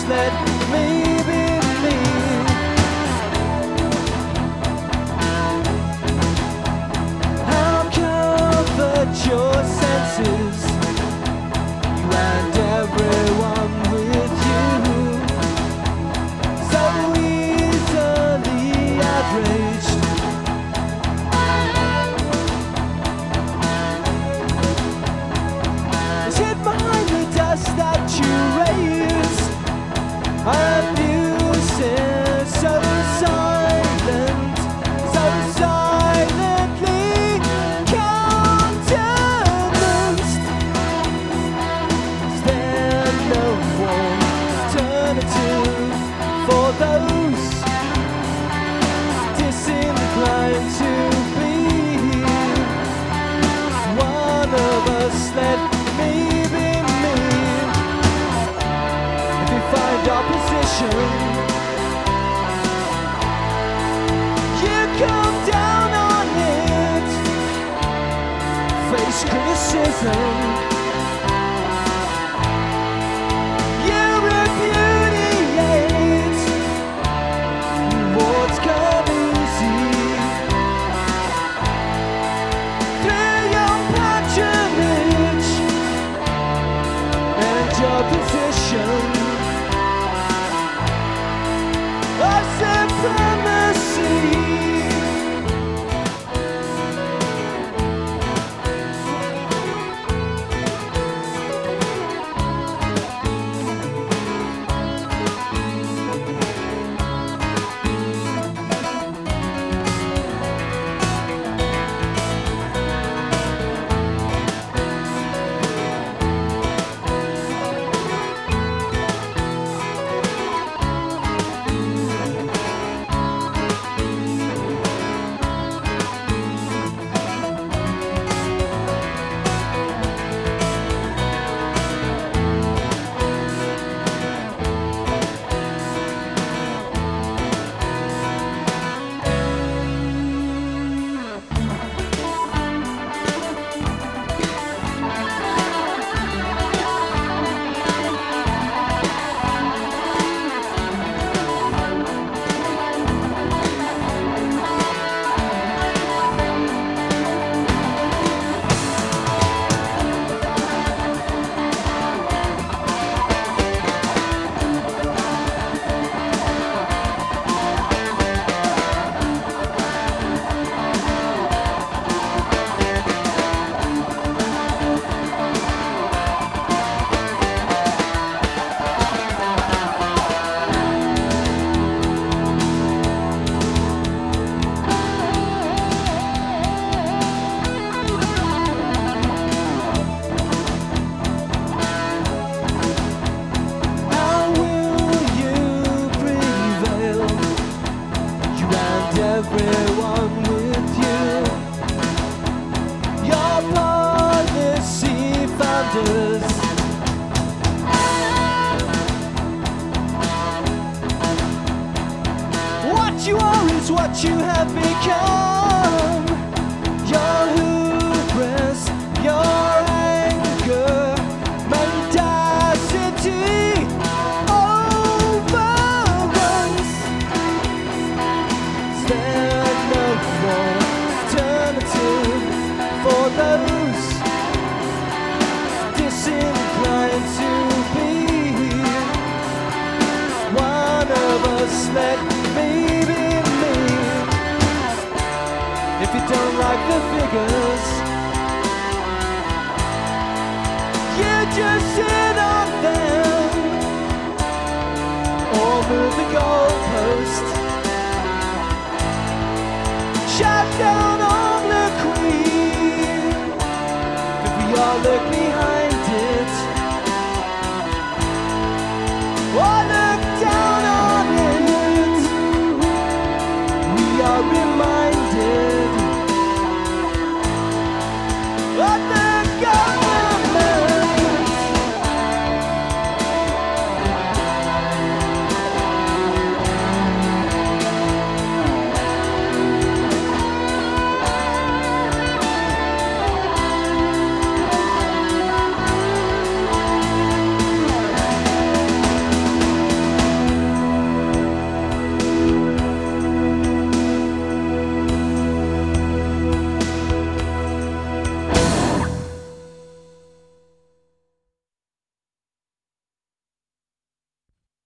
us let me be me. I'll comfort your senses, you and everyone with you, so easily outraged. Is it behind the dust that you raise? Abuses so silent, so silently countenanced. Is there no alternative for those disinclined to be? One of us, let me be me. If you find opposition, you come down on it, face criticism, you repudiate what's come easy through your patronage and your position of supremacy. Everyone with you, your policy founders. What you are is what you have become. Your hubris, your anger, mendacity overruns. Is there no alternative for those disinclined to be? One of us, let me be me. If you don't like the figures, you just sit on them or move the goalpost. Shout down on the queen, if we all look behind